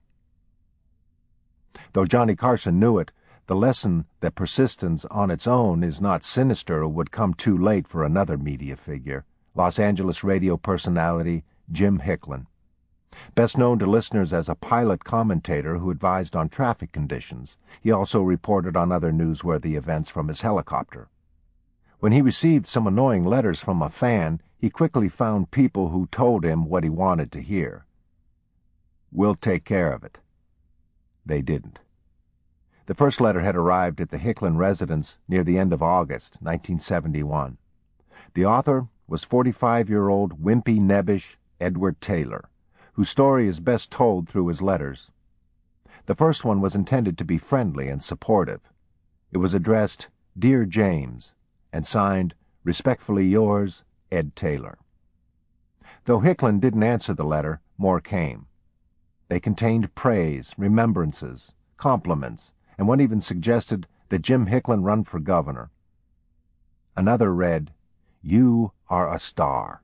Though Johnny Carson knew it, the lesson that persistence on its own is not sinister would come too late for another media figure, Los Angeles radio personality Jim Hicklin. Best known to listeners as a pilot commentator who advised on traffic conditions, he also reported on other newsworthy events from his helicopter. When he received some annoying letters from a fan, he quickly found people who told him what he wanted to hear. "We'll take care of it." They didn't. The first letter had arrived at the Hicklin residence near the end of August, nineteen seventy-one. The author was forty-five-year-old wimpy nebbish Edward Taylor, whose story is best told through his letters. The first one was intended to be friendly and supportive. It was addressed, "Dear James," and signed, "Respectfully yours, Ed Taylor." Though Hicklin didn't answer the letter, more came. They contained praise, remembrances, compliments, and one even suggested that Jim Hicklin run for governor. Another read, "You are a star."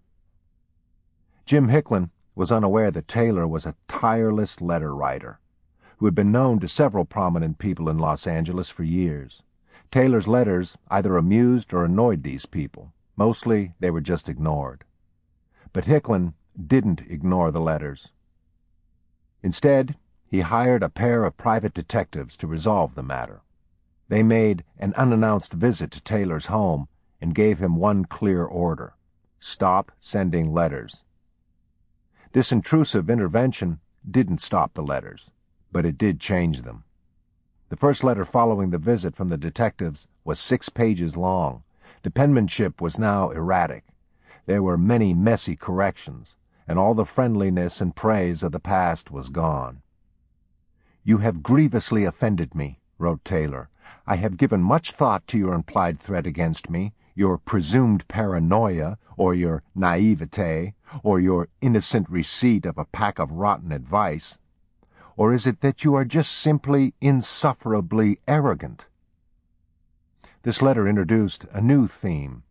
Jim Hicklin was unaware that Taylor was a tireless letter writer who had been known to several prominent people in Los Angeles for years. Taylor's letters either amused or annoyed these people. Mostly they were just ignored. But Hicklin didn't ignore the letters. Instead, he hired a pair of private detectives to resolve the matter. They made an unannounced visit to Taylor's home and gave him one clear order: stop sending letters. This intrusive intervention didn't stop the letters, but it did change them. The first letter following the visit from the detectives was six pages long. The penmanship was now erratic. There were many messy corrections, and all the friendliness and praise of the past was gone. "You have grievously offended me," wrote Taylor. "I have given much thought to your implied threat against me, your presumed paranoia, or your naivete, or your innocent receipt of a pack of rotten advice. Or is it that you are just simply insufferably arrogant?" This letter introduced a new theme,